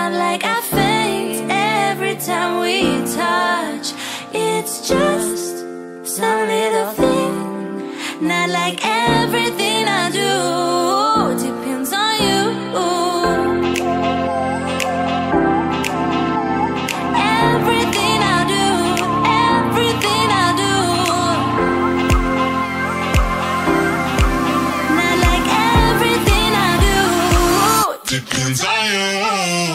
not like I faint every time we touch. It's just some little thing, not like everything I do depends on you. Everything I do, everything I do, not like everything I do depends on you.